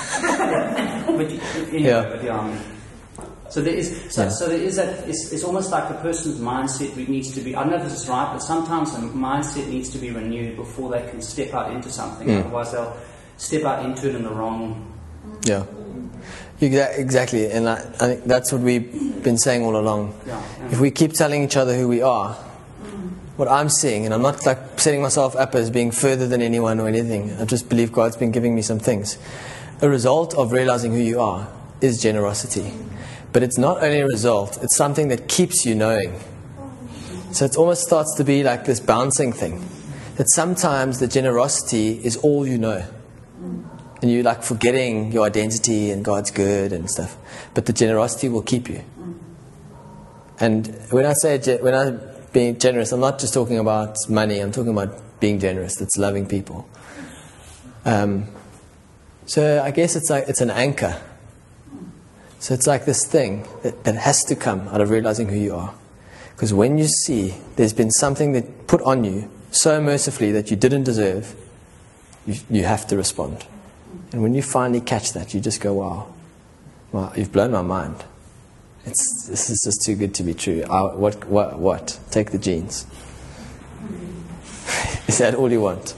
So there is that. It's almost like a person's mindset needs to be. I don't know if this is right, but sometimes the mindset needs to be renewed before they can step out into something. Otherwise, they'll step out into it in the wrong. Yeah. Exactly, and I think that's what we've been saying all along. If we keep telling each other who we are, what I'm seeing, and I'm not like setting myself up as being further than anyone or anything, I just believe God's been giving me some things. A result of realizing who you are is generosity. But it's not only a result, it's something that keeps you knowing. So it almost starts to be like this bouncing thing. That sometimes the generosity is all you know. And you're like forgetting your identity and God's good and stuff. But the generosity will keep you. And when I say being generous, I'm not just talking about money. I'm talking about being generous. It's loving people. So I guess it's an anchor. So it's like this thing that has to come out of realizing who you are. Because when you see there's been something that put on you so mercifully that you didn't deserve, you have to respond. And when you finally catch that, you just go, wow, you've blown my mind. This is just too good to be true. What? Take the jeans. Is that all you want?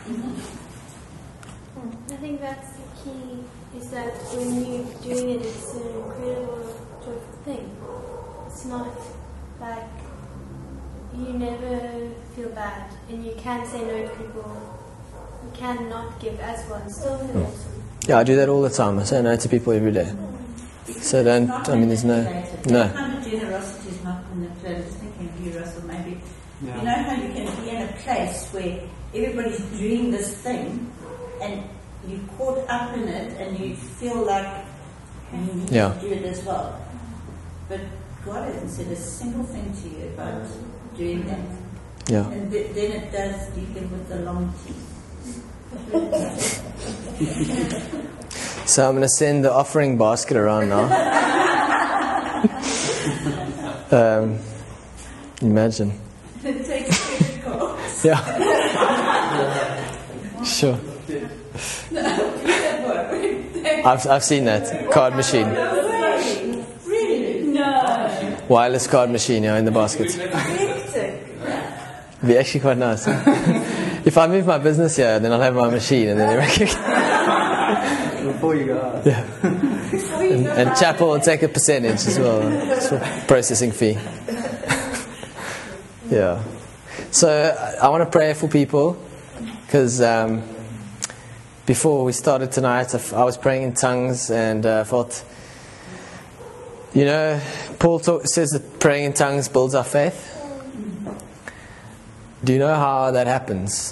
I think that's the key, is that when you're doing it, it's an incredible, joyful thing. It's not like you never feel bad, and you can say no to people. You cannot give as one, still feel awesome. Yeah, I do that all the time. I say no to people every day. So there's no. That kind of generosity is not manipulated. I was thinking of you, Russell, maybe. Yeah. You know how you can be in a place where everybody's doing this thing and you're caught up in it and you feel like you need to do it as well. But God hasn't said a single thing to you about doing that. Yeah. And then it does leave them with the long teeth. So I'm going to send the offering basket around now. Imagine. It takes credit cards. Yeah. Sure. I've seen that card machine. Really? No. Wireless card machine, in the basket. It'd be actually quite nice. If I move my business here, then I'll have my machine, and then before you go out. Yeah. And Chapel will take a percentage as well. Processing fee. Yeah. So I want to pray for people, because before we started tonight, I was praying in tongues and felt, Paul says that praying in tongues builds our faith. Do you know how that happens?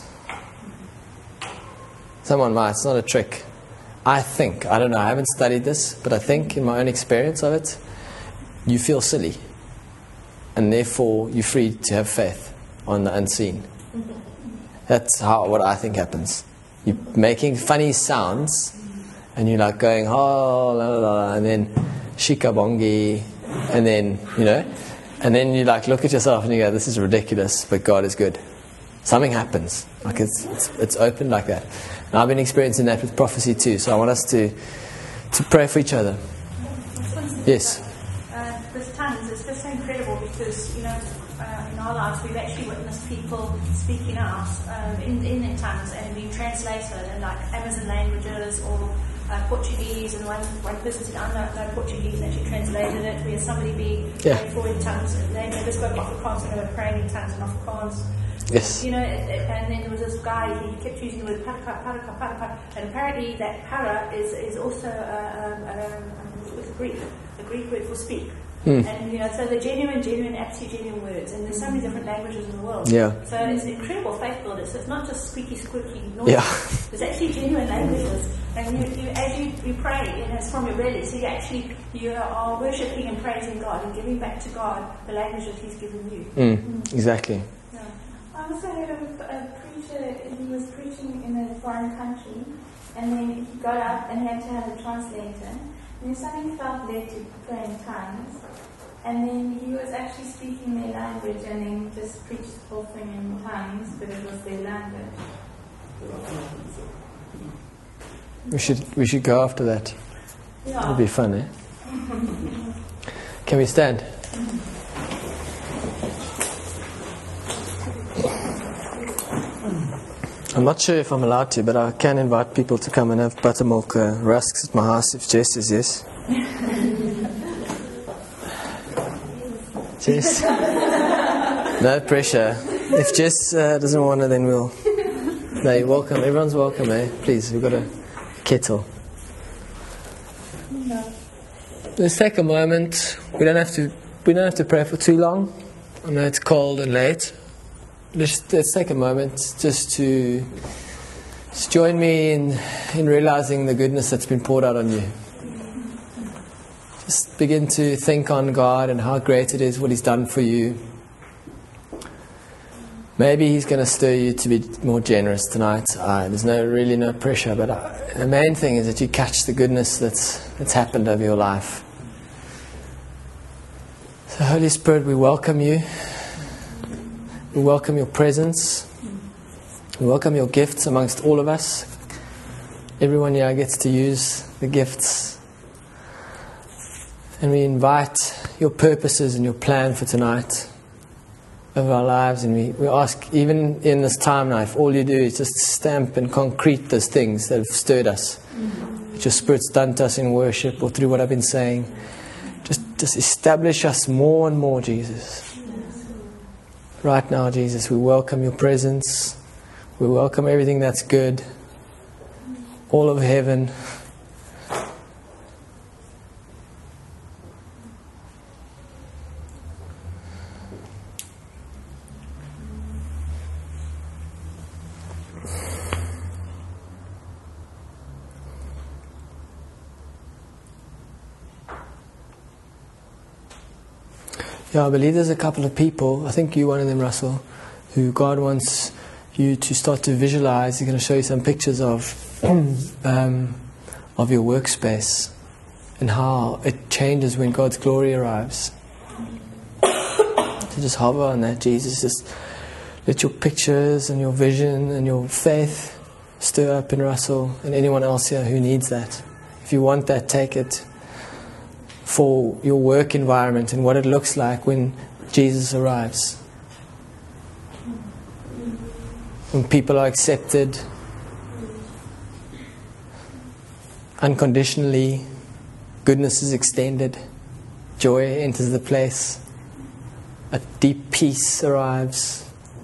Someone might. It's not a trick. I don't know, I haven't studied this, but I think in my own experience of it, you feel silly. And therefore, you're free to have faith on the unseen. That's what I think happens. You're making funny sounds, and you're like going, oh, la la la, and then shikabongi, and then, and then you like look at yourself and you go, this is ridiculous, but God is good. Something happens. Like it's open like that. And I've been experiencing that with prophecy too. So I want us to pray for each other. Yes. With tongues, it's just so incredible because, in our lives we've actually witnessed people speaking out in their tongues and being translated in like Amazon languages or Portuguese, and one person said, I know Portuguese, and actually translated it. We had somebody praying for in tongues, and they never spoke Afrikaans, and they were praying in tongues in Afrikaans. Yes. And then there was this guy, he kept using the word paraka, and apparently that para is also a Greek word for speak. And so they're genuine, absolutely genuine words, and there's so many different languages in the world. Yeah. So it's incredible faith builder. So it's not just squeaky, noise. Yeah. There's actually genuine languages, and as you pray, it's from your belly. So you are worshiping and praising God and giving back to God the language that He's given you. Exactly. Yeah. I also heard of a preacher, he was preaching in a foreign country, and then he got up and had to have a translator, and then something felt led to pray in tongues, and then he was actually speaking their language, and then just preached the whole thing in tongues, but it was their language. We should go after that. Yeah. It'll be fun, eh? Can we stand? I'm not sure if I'm allowed to, but I can invite people to come and have buttermilk rusks at my house if Jess says yes. Jess? No pressure. If Jess doesn't want it, then we'll... No, you're welcome. Everyone's welcome, eh? Please, we've got a kettle. Let's take a moment. We don't have to pray for too long. I know it's cold and late. Let's take a moment just to join me in realizing the goodness that's been poured out on you. Just begin to think on God and how great it is what He's done for you. Maybe He's going to stir you to be more generous tonight. There's really no pressure, but the main thing is that you catch the goodness that's happened over your life. So Holy Spirit, we welcome you. We welcome your presence. We welcome your gifts amongst all of us. Everyone here gets to use the gifts. And we invite your purposes and your plan for tonight over our lives. And we ask, even in this time now, if all you do is just stamp and concrete those things that have stirred us, that your Spirit's done to us in worship or through what I've been saying, just establish us more and more, Jesus. Right now, Jesus, we welcome your presence. We welcome everything that's good. All of heaven. Yeah, I believe there's a couple of people, I think you're one of them, Russell, who God wants you to start to visualize. He's going to show you some pictures of your workspace and how it changes when God's glory arrives. So just hover on that, Jesus. Just let your pictures and your vision and your faith stir up in Russell and anyone else here who needs that. If you want that, take it for your work environment and what it looks like when Jesus arrives. When people are accepted unconditionally, goodness is extended, joy enters the place, a deep peace arrives.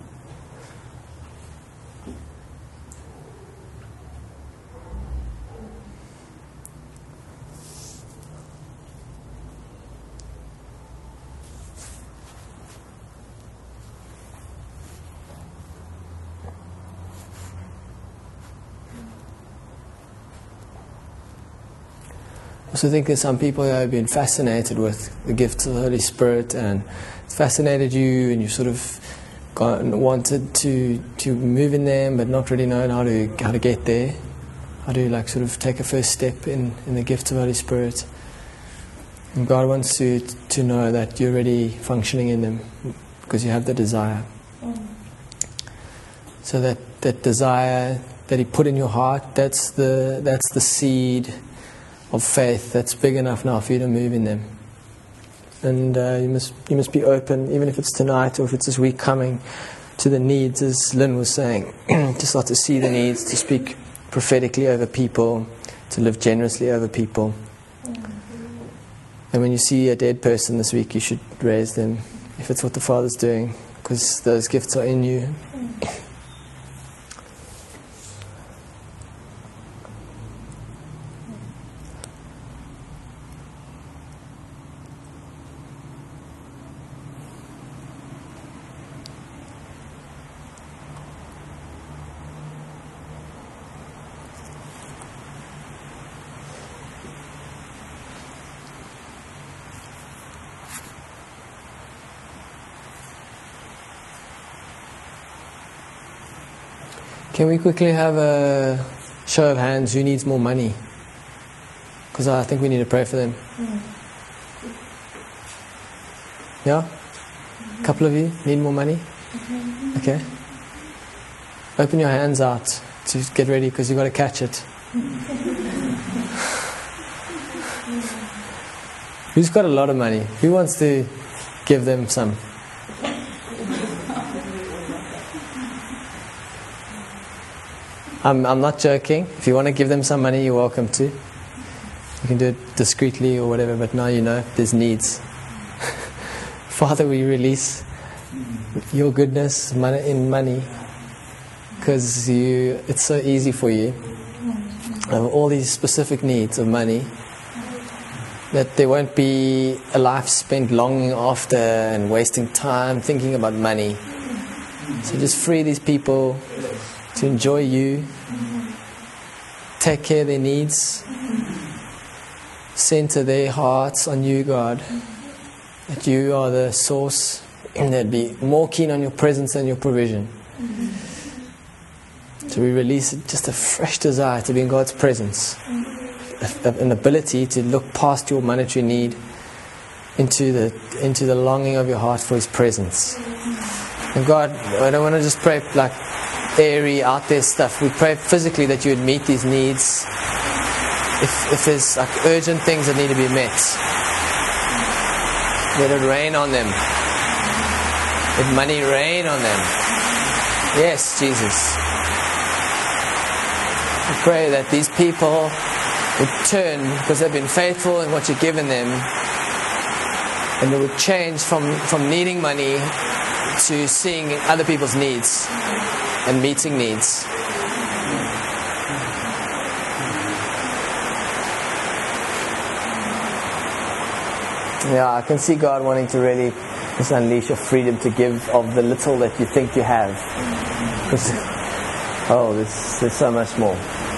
I also think there's some people who have been fascinated with the gifts of the Holy Spirit, and it's fascinated you, and you sort of wanted to move in them, but not really knowing how to get there, how to sort of take a first step in the gifts of the Holy Spirit. And God wants you to know that you're already functioning in them because you have the desire. So that desire that He put in your heart, that's the seed of faith that's big enough now for you to move in them. And you must be open, even if it's tonight or if it's this week coming, to the needs, as Lynn was saying, to start to see the needs, to speak prophetically over people, to live generously over people. And when you see a dead person this week, you should raise them, if it's what the Father's doing, because those gifts are in you. Can we quickly have a show of hands who needs more money? Because I think we need to pray for them. Yeah? A couple of you need more money? Okay. Open your hands out to get ready, because you've got to catch it. Who's got a lot of money? Who wants to give them some? I'm not joking. If you want to give them some money, you're welcome to. You can do it discreetly or whatever, but now you know there's needs. Father, we release your goodness in money, because it's so easy for you. All these specific needs of money, that there won't be a life spent longing after and wasting time thinking about money. So just free these people to enjoy you, take care of their needs, center their hearts on you, God, that you are the source, and they'd be more keen on your presence than your provision. So we release just a fresh desire to be in God's presence, an ability to look past your monetary need into the longing of your heart for His presence. And God, I don't want to just pray like airy, out there stuff. We pray physically that you would meet these needs. If there's like urgent things that need to be met, let it rain on them. Let money rain on them. Yes, Jesus. We pray that these people would turn, because they've been faithful in what you've given them, and they would change from needing money to seeing other people's needs and meeting needs. Yeah, I can see God wanting to really just unleash your freedom to give of the little that you think you have. Because, there's so much more.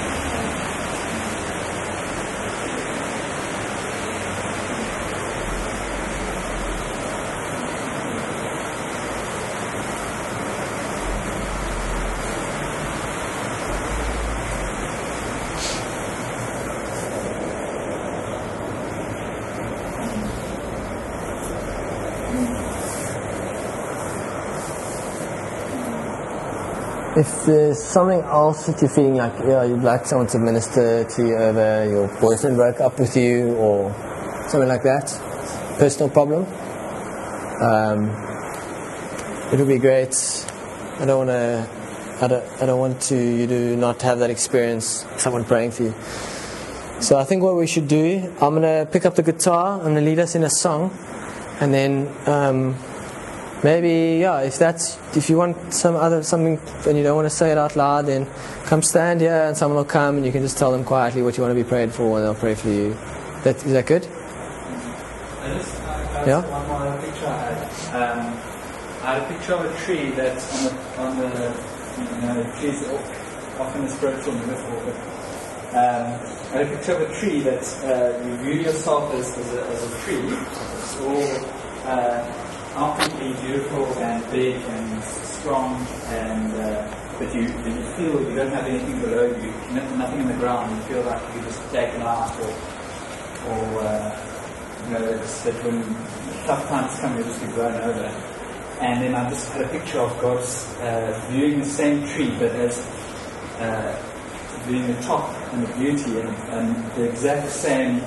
If there's something else that you're feeling like, you'd like someone to minister to you over, your boyfriend broke up with you or something like that, personal problem, it would be great. I don't want you to not have that experience, someone praying for you. So I think what we should do, I'm going to pick up the guitar, I'm going to lead us in a song, and then maybe, if you want something and you don't want to say it out loud, then come stand here and someone will come and you can just tell them quietly what you want to be prayed for and they'll pray for you. Is that good? Yeah? One more picture I had. I had a picture of a tree that's on the trees often a spiritual metaphor, but I had a picture of a tree that you view yourself as a tree. It's all outwardly beautiful and big and strong, and but you feel you don't have anything below you, nothing in the ground. You feel like you're just taken out, or that when tough times come, you just be blown over. And then I just had a picture of God's viewing the same tree, but as viewing the top and the beauty, and the exact same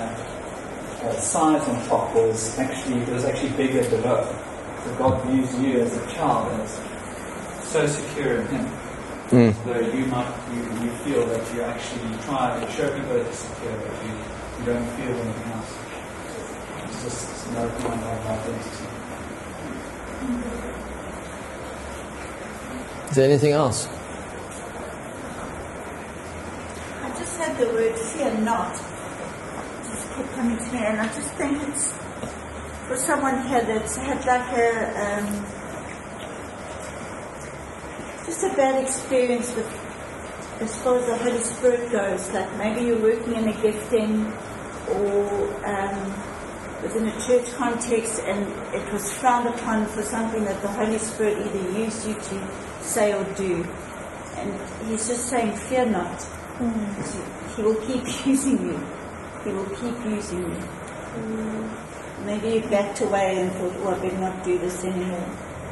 size on top was actually bigger below. So God views you as a child, as so secure in Him. So you feel that you actually try to show people that you're secure, but you don't feel anything else. It's just another kind of identity. Is there anything else? I just had the word fear not. Just kept coming to me, and I just think it's for someone here that's had like just a bad experience with, as far as the Holy Spirit goes, like maybe you're working in a gifting or within a church context, and it was frowned upon for something that the Holy Spirit either used you to say or do. And he's just saying, fear not. He will keep using you. He will keep using you. Maybe you backed away and thought, oh, I better not do this anymore.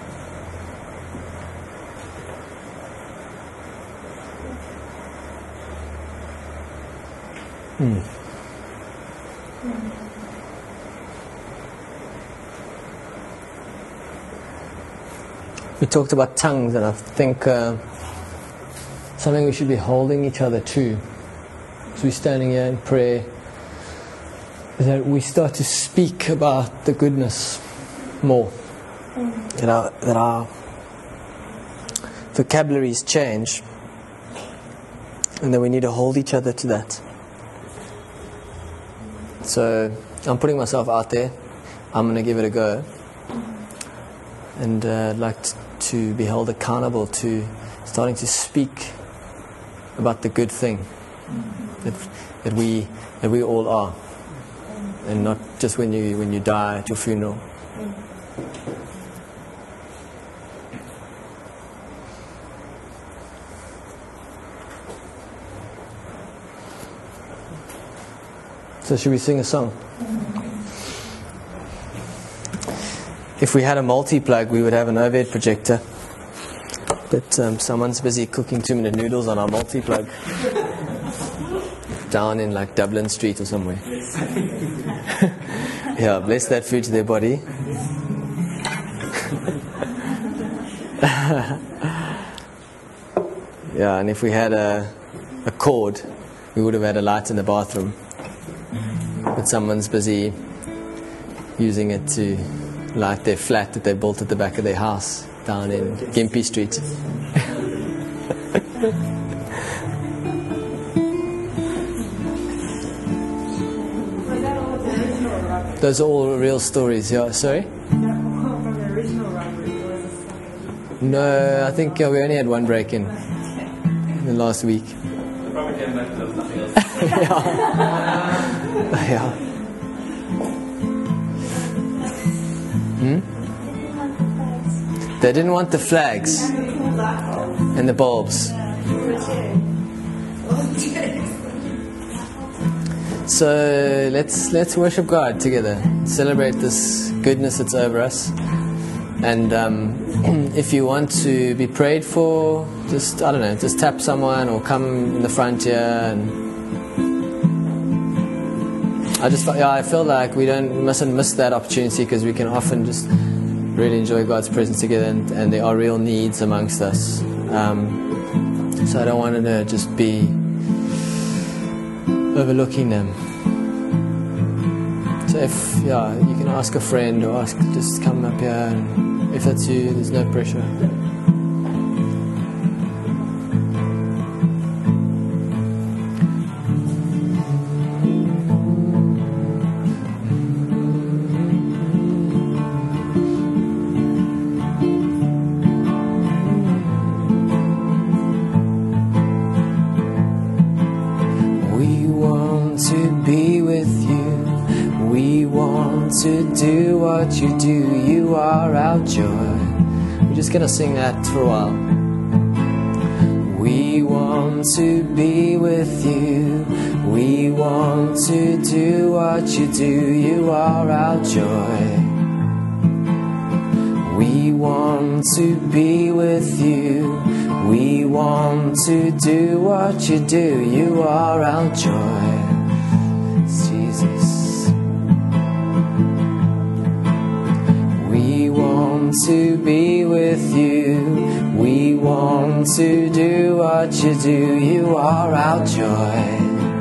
We talked about tongues, and I think something we should be holding each other to as we're standing here in prayer is that we start to speak about the goodness more. That our vocabularies change, and that we need to hold each other to that. So I'm putting myself out there. I'm going to give it a go. And I'd like to be held accountable to starting to speak about the good thing that we all are, and not just when you die at your funeral. So should we sing a song? If we had a multi-plug, we would have an overhead projector. But someone's busy cooking 2-minute noodles on our multi-plug. Down in like Dublin Street or somewhere. Yeah, bless that food to their body. Yeah, and if we had a cord, we would have had a light in the bathroom. But someone's busy using it to light their flat that they built at the back of their house down in Gympie Street. Those are all real stories, yeah. Sorry? No, I think we only had one break-in the last week. Probably came back to nothing else. Yeah. They didn't want the flags and the bulbs. So let's worship God together. Celebrate this goodness that's over us. And if you want to be prayed for, just tap someone or come in the front here. And I feel like we mustn't miss that opportunity, because we can often just really enjoy God's presence together, and there are real needs amongst us. So I don't want to just be overlooking them. So if you can ask a friend or just come up here, and if that's you, there's no pressure. To do what you do, you are our joy. We're just going to sing that for a while. We want to be with you. We want to do what you do, you are our joy. We want to be with you. We want to do what you do, you are our joy. Jesus. We want want to be with you. We want to do what you do. You are our joy.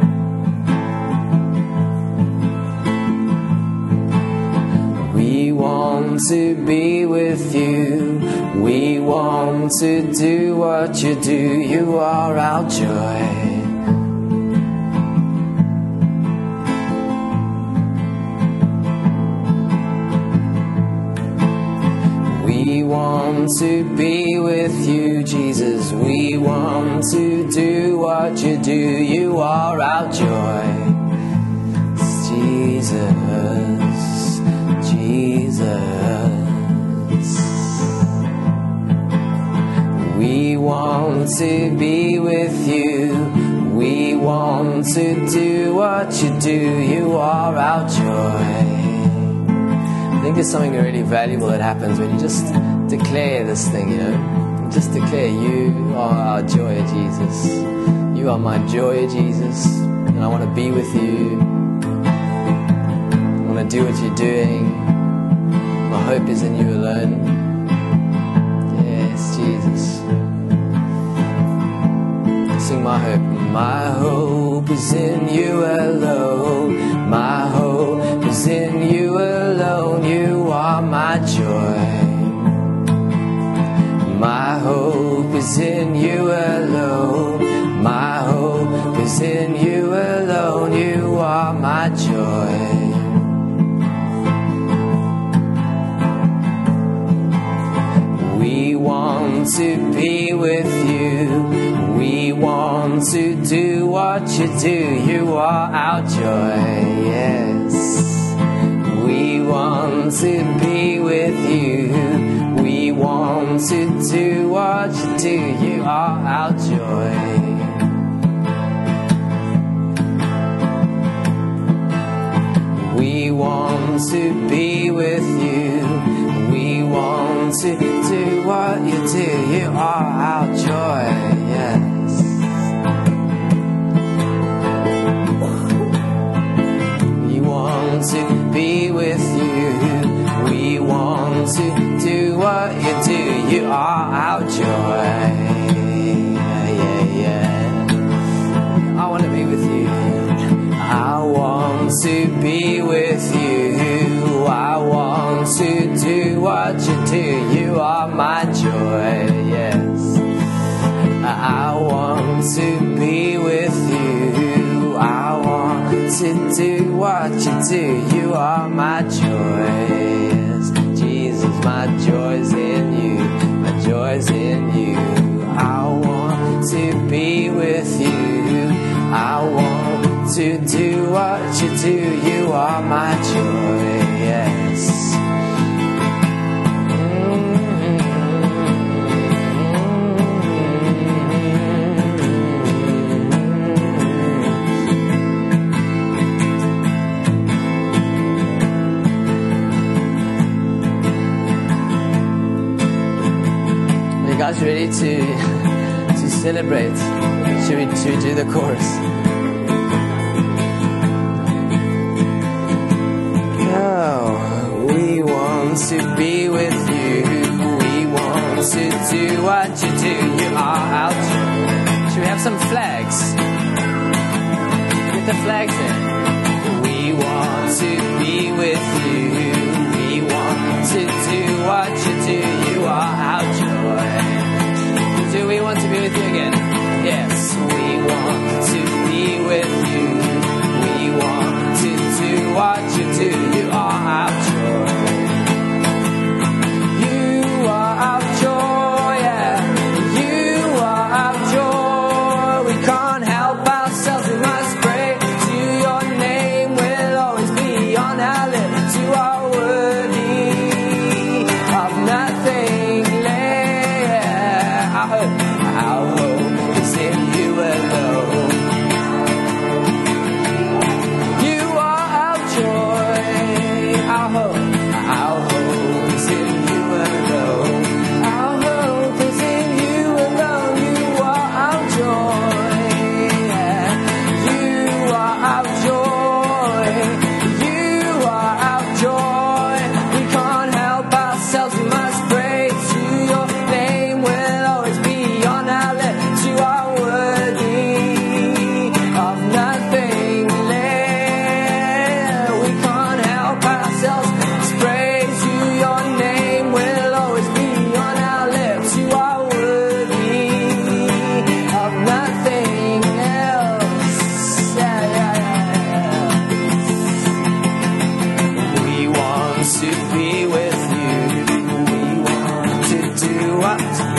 We want to be with you. We want to do what you do. You are our joy. We want to be with you, Jesus. We want to do what you do. You are our joy. Jesus, Jesus. We want to be with you. We want to do what you do. You are our joy. I think there's something really valuable that happens when you just declare this thing, you know. Just declare, you are our joy, Jesus. You are my joy, Jesus. And I want to be with you. I want to do what you're doing. My hope is in you alone. Yes, Jesus. Sing my hope. My hope is in you alone. My hope is in you alone. You are my joy. My hope is in you alone. My hope is in you alone. You are my joy. We want to be with you. We want to do what you do. You are our joy, yes. We want to be with you. We want to do what you do. You are our joy. We want to be with you. We want to do what you do. You are our joy, yes. We want to be with you. We want to do what you do. You are our joy. Yeah. I want to be with you. I want to be with you. I want to do what you do. You are my joy, yes. I want to be with you. I want to do what you do. You are my joy, yes. Jesus, my joy's in you. My joy's in you. I want to be with you. I want to do what you do. You are my joy, yes. Are you guys ready to celebrate? Should we do the chorus? We want to be with you. We want to do what you do. You are our joy. Should we have some flags? Get the flags in. We want to be with you. We want to do what you do. You are our joy. Do we want to be with you again? Yes, we want to be with you. We want to do what you do. You are our joy. You are our joy, yeah. You are our joy. We can't help ourselves. We must pray to your to be with you. We want to do what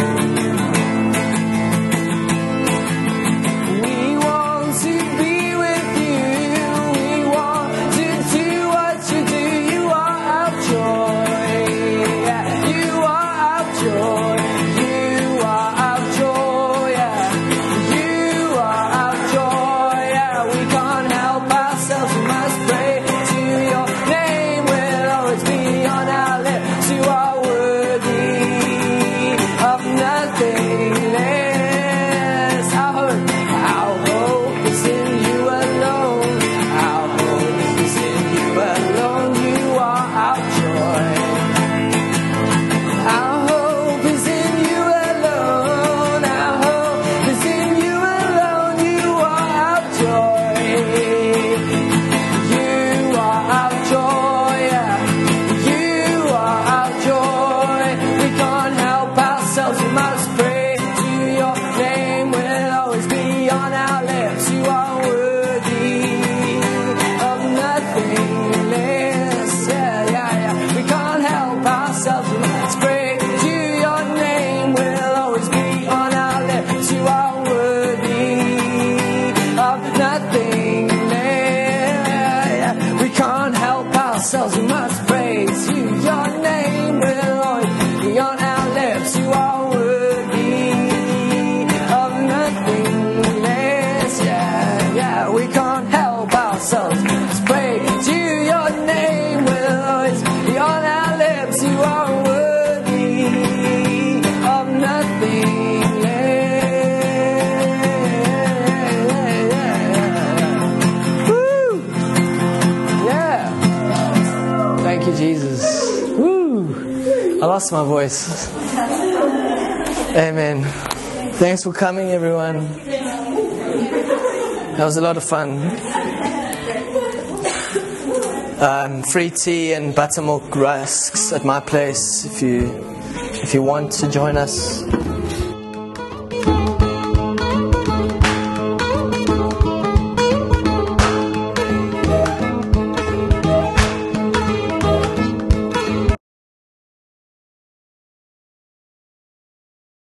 we want to be with you. We want to do what you do. You are our joy. Yeah, you are our joy. You are our joy. Yeah, you are our joy. Yeah, we can't help ourselves. We must pray to your name. Will always be on our lips. You are worthy of nothing less. Our hope is in you alone. Our hope is in you alone. You are our joy. Our hope is in you alone. Our hope is in you alone. You are our joy. You are our joy. You are our joy. We can't help ourselves. We must pray to your name. Will always be on our lips. You are worthy of nothing less. Yeah. We can't help ourselves. We must pray to your name. Will always be on our lips. You are worthy of nothing less. We can't help ourselves. We must praise you. Your name will always be on our lips. You are worthy of nothing less. Yeah. We can't help ourselves. Let's pray to your name. Will always be on our lips. You are worthy of nothing less. Woo! Yeah. Thank you, Jesus. Woo! I lost my voice. Amen. Thanks for coming, everyone. That was a lot of fun. Free tea and buttermilk rusks at my place if you want to join us.